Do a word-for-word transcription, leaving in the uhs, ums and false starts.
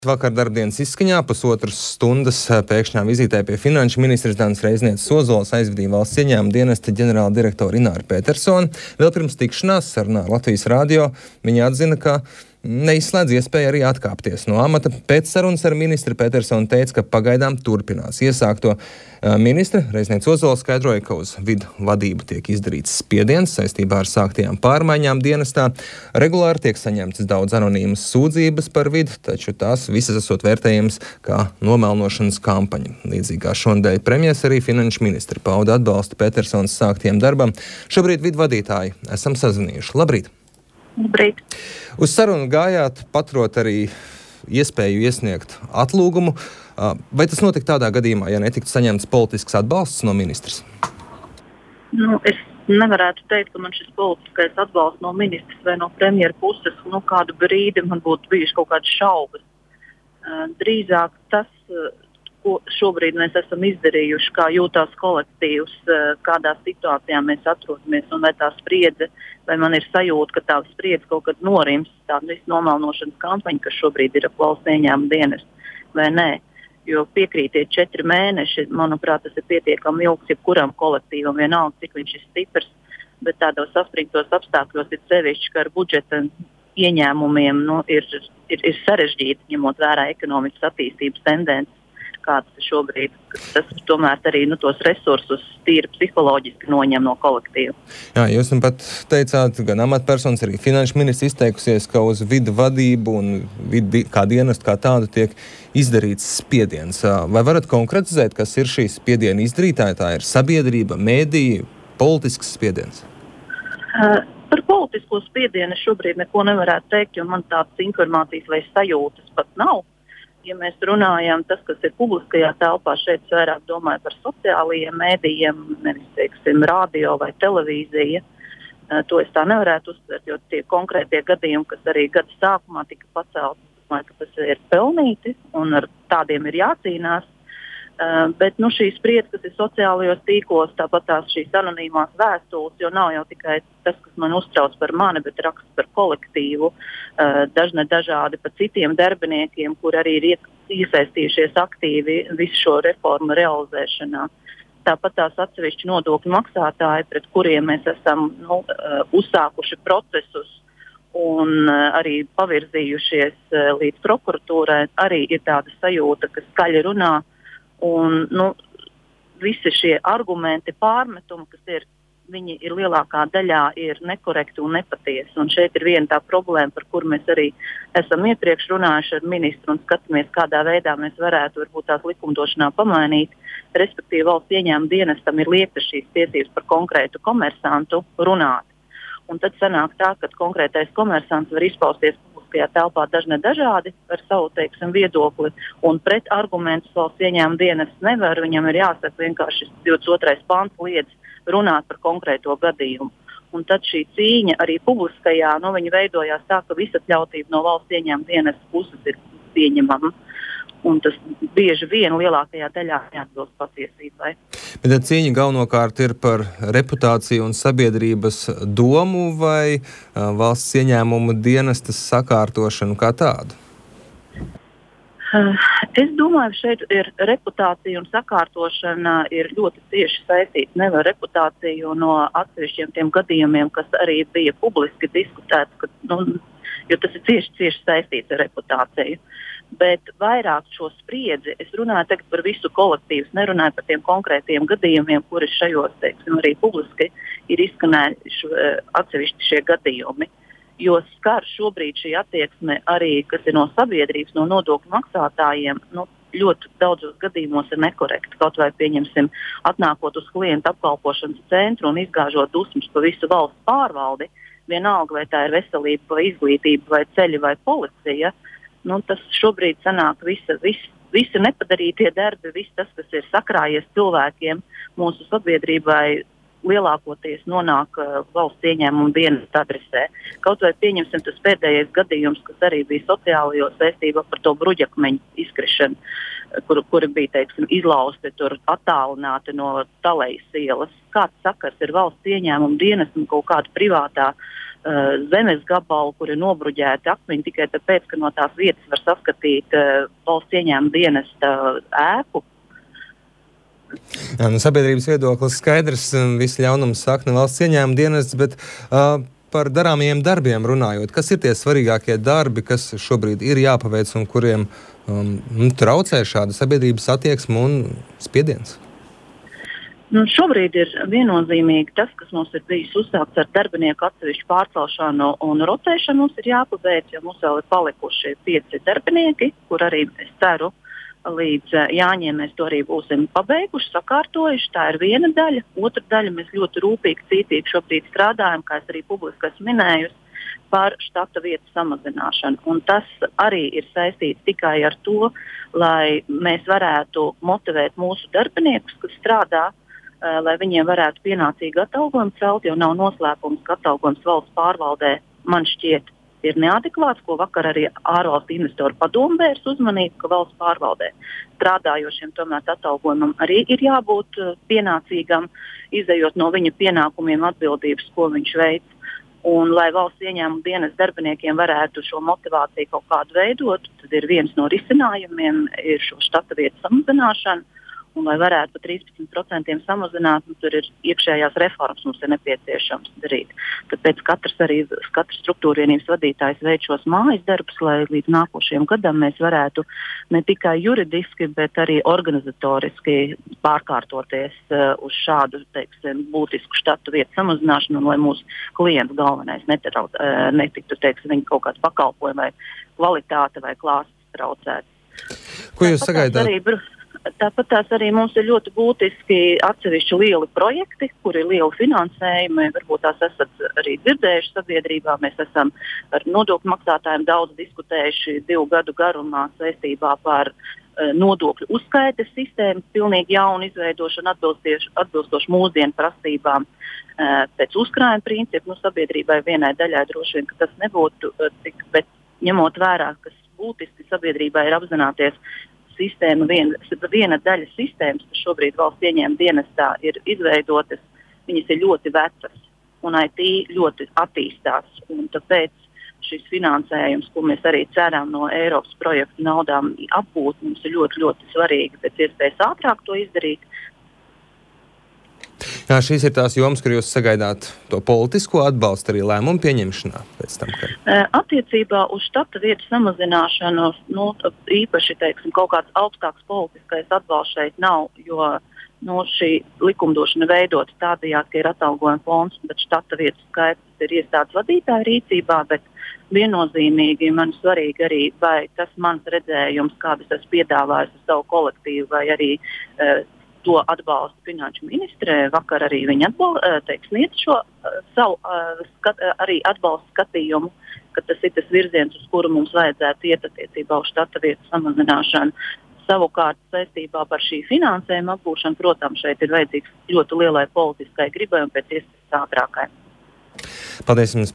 Vakar darbdienas izskaņā pusotras stundas pēkšņā vizītē pie finanšu ministres Danas Reiznieces Ozolas aizvadīja valsts ieņēmuma dienesta ģenerāla direktora Ināra Petersone. Vēl pirms tikšanās sarunā ar Latvijas radio viņa atzina, ka neizslēdz iespēju arī atkāpties no amata. Pēc sarunas ar ministri Petersone teica, ka pagaidām turpinās iesākto. Ministre Reiznieces Ozola skaidroja, ka uz vidu vadību tiek izdarīts spiediens saistībā ar sāktajām pārmaiņām dienestā. Regulāri tiek saņemtas daudz anonīmas sūdzības par vidu, taču tās visas esot vērtējams kā nomelnošanas kampaņa. Līdzīgi kā šonadēļ premjers, arī finanšu ministri pauda atbalstu Petersones sāktiem darbam. Šobrīd vidu vadītāji esam sazvanījuši. Labrīt! Labrīt! Uz sarunu gājāt, paturot arī iespēju iesniegt atlūgumu. Vai tas notika tādā gadījumā, ja netiktu saņemts politisks atbalsts no ministras? Nu, es nevarētu teikt, ka man šis politiskais atbalsts no ministras vai no premjera puses, nu, kādu brīdi man būtu bijuši kaut kādas šaubas. Drīzāk tas, ko šobrīd mēs esam izdarījuši, kā jūtās kolektīvs, kādā situācijā mēs atrodamies un vai tā spriedze, vai man ir sajūta, ka tā spriedze kaut kad norims, tāda visu nomelnošanas kampaņa, kas šobrīd ir ap valsts ieņēmuma dienestu, vai nē. Jo piekrītie četri mēneši, manuprāt, tas ir pietiekami ilgs jebkuram kolektīvam, vienalga, cik viņš ir stiprs, bet tādos saspringtos apstākļos ir sevišķi, ka ar budžeta ieņēmumiem nu, ir, ir, ir sarežģīti, ņemot vērā ekonomikas attīstības tendences, kāds šobrīd. Tas tomēr arī nu, tos resursus tīri psiholoģiski noņem no kolektīva. Jā, jūs pat teicāt, gan amatpersonas, arī finanšu ministrs izteikusies, ka uz vidu vadību un vidu kā dienestu kā tādu tiek izdarīts spiediens. Vai varat konkretizēt, kas ir šī spiediena izdarītāja? Tā ir sabiedrība, mēdīji, politisks spiediens? Uh, par politisko spiedienu šobrīd neko nevarētu teikt, jo man tādas informācijas vai sajūtas pat nav. Ja mēs runājam, tas, kas ir publiskajā telpā, šeit vairāk domāju par sociālajiem mēdījiem, nevis, teiksim, radio vai televīzija, to es tā nevarētu uztvert, jo tie konkrētie gadījumi, kas arī gada sākumā tika pacelti, domāju, ka tas ir pelnīti un ar tādiem ir jācīnās. Uh, bet nu, šī spriedze, kas ir sociālajos tīklos, tāpat tās šīs anonīmās vēstules, jo nav jau tikai tas, kas man uztrauc par mani, bet raksts par kolektīvu, uh, dažne dažādi par citiem darbiniekiem, kur arī ir iesaistījušies aktīvi visu šo reformu realizēšanā. Tāpat tās atsevišķi nodokļu maksātāji, pret kuriem mēs esam nu, uh, uzsākuši procesus un uh, arī pavirzījušies uh, līdz prokuratūrai, arī ir tāda sajūta, ka skaļi runā. Un, nu, visi šie argumenti, pārmetumi, kas ir, viņi ir lielākā daļā ir nekorekti un nepatiesi. Un šeit ir viena tā problēma, par kuru mēs arī esam iepriekš runājuši ar ministru un skatāmies, kādā veidā mēs varētu varbūt tās likumdošanā pamainīt. Respektīvi, valsts ieņēmuma dienestam ir liekta šīs tiesības par konkrētu komersantu runāt. Un tad sanāk tā, ka konkrētais komersants var izpausties publiskajā telpā dažne dažādi ar savu, teiksim, viedokli, un pret argumentus valsts ieņēmuma dienests nevar, viņam ir jāsaka vienkārši divdesmit otrais pants liedz runāt par konkrēto gadījumu. Un tad šī cīņa arī publiskajā, nu, viņa veidojās tā, ka visatļautība no valsts ieņēmuma dienesta puses ir pieņemama. Un tas bieži vien lielākajā daļā neatbilst patiesībai. Bet cīņa galvenokārt ir par reputāciju un sabiedrības domu vai uh, valsts ieņēmumu dienestas sakārtošanu kā tādu? Uh, es domāju, šeit ir reputācija un sakārtošana ir ļoti cieši saistīta. Nevar reputāciju no atsevišķiem tiem gadījumiem, kas arī bija publiski diskutēts, ka, nu, jo tas ir cieši, cieši saistīts ar reputāciju. Bet vairāk šo spriedzi, es runāju tagad par visu kolektīvu, nerunāju par tiem konkrētiem gadījumiem, kuri šajos, teiksim, arī publiski ir izskanējuši atsevišķi šie gadījumi. Jo skar šobrīd šī attieksme arī, kas ir no sabiedrības, no nodokļu maksātājiem, nu, ļoti daudzos gadījumos ir nekorekti. Kaut vai, pieņemsim, atnākot uz klientu apkalpošanas centru un izgāžot dusmas pa visu valsts pārvaldi, vienalga vai tā ir veselība vai izglītība vai ceļi vai policija, nu, tas šobrīd sanāk visa, visa, visa nepadarītie darbi, viss tas, kas ir sakrājies cilvēkiem, mūsu sabiedrībai lielākoties nonāk uh, valsts ieņēmuma dienesta adresē. Kaut vai pieņemsim tas pēdējais gadījums, kas arī bija sociālajos saistībā par to bruģakmeņu izkrišanu, kur, kuri bija, teiksim, izlausti tur attālināti no Talejas ielas. Kāds sakars ir valsts ieņēmuma dienesta un kaut kāda privātā zemes gabalu, kur ir nobruģēti akmeņi tikai tāpēc, ka no tās vietas var saskatīt uh, valsts ieņēmuma dienesta ēku. Jā, nu, sabiedrības viedoklis skaidrs, visi ļaunums sakna valsts ieņēmuma dienests, bet uh, par darāmajiem darbiem runājot, kas ir tie svarīgākie darbi, kas šobrīd ir jāpaveic un kuriem um, traucē šāda sabiedrības attieksme un spiediens? Nu, šobrīd ir viennozīmīgi tas, kas mums ir bijis uzsākts ar darbinieku atsevišķu pārcelšanu un rotēšanu, mums ir jāpabeidz, jo mums vēl ir palikuši pieci darbinieki, kur arī es ceru, līdz Jāņiem mēs to arī būsim pabeiguši, sakārtojuši. Tā ir viena daļa. Otra daļa mēs ļoti rūpīgi, cītīgi šobrīd strādājam, kā es arī publiski esmu minējusi, par štata vietu samazināšanu. Un tas arī ir saistīts tikai ar to, lai mēs varētu motivēt mūsu darbiniekus, kas strādā, lai viņiem varētu pienācīgi atalgojumu celt, jo nav noslēpums, ka atalgojums valsts pārvaldē man šķiet ir neadekvāts, ko vakar arī ārvalstu investoru padomu vērs uzmanību, ka valsts pārvaldē strādājošiem tomēr atalgojumam arī ir jābūt pienācīgam, izējot no viņa pienākumiem atbildības, ko viņš veic. Un, lai valsts ieņēmuma dienas darbiniekiem varētu šo motivāciju kaut kādu veidot, tad ir viens no risinājumiem ir šo štata vietu samazināšana. Un, lai varētu par trīspadsmit procentiem samazināt, nu, tur ir iekšējās reformas mums ir nepieciešams darīt. Tāpēc katrs arī, katrs struktūrvienības vadītājs veic šos mājas darbus, lai līdz nākošajam gadam mēs varētu ne tikai juridiski, bet arī organizatoriski pārkārtoties uh, uz šādu, teiksim, būtisku štatu vietu samazināšanu, un lai mūsu klients galvenais netrauc, uh, netiktu, teiksim, viņa kaut kāda pakalpojuma vai kvalitāte vai klāsts traucēts. Ko jūs sagaidāt? Tāpat tās arī mums ir ļoti būtiski atsevišķi lieli projekti, kur ir liela finansējuma. Varbūt tās esat arī dzirdējuši sabiedrībā. Mēs esam ar nodokļu maksātājiem daudz diskutējuši divu gadu garumā saistībā par uh, nodokļu uzskaites sistēmas pilnīgi jaunu izveidošanu atbilstoši mūsdienu prasībām uh, pēc uzkrājuma principu. Nu, sabiedrībai vienai daļai droši vien, ka tas nebūtu uh, tik, bet ņemot vērā, kas būtiski sabiedrībai ir apzināties, sistēma, viena, viena daļa sistēmas, kas šobrīd valsts ieņēmuma dienestā ir izveidotas, viņas ir ļoti vecas un I T ļoti attīstās. Un tāpēc šis finansējums, ko mēs arī ceram no Eiropas projektu naudām apgūt, mums ir ļoti, ļoti svarīgi pēc iespējas ātrāk to izdarīt. Jā, šīs ir tās jomas, kur jūs sagaidāt to politisko atbalstu arī lēmumu pieņemšanā pēc tam, ka... Attiecībā uz štata vietu samazināšanu, nu, īpaši, teiksim, kaut kāds augstāks politiskais atbalsts šeit nav, jo nu, šī likumdošana veidota tādējādi, ka ir atalgojuma fonds, bet štata vietu skaits ir iestādes vadītāja rīcībā, bet viennozīmīgi man svarīgi arī, vai tas mans redzējums, kādas es piedāvāju uz savu kolektīvu, vai arī uh, to atbalsta finanšu ministre. Vakar arī viņa sniedz šo uh, savu uh, skat, uh, arī atbalstu skatījumu, ka tas ir tas virziens, uz kuru mums vajadzētu iet attiecībā uz štata vietu samazināšanu. Savukārt saistībā par šī finansējuma apgūšanu, protams, šeit ir vajadzīgs ļoti lielai politiskai gribai un pēc iespējas ātrākai. Paldies jums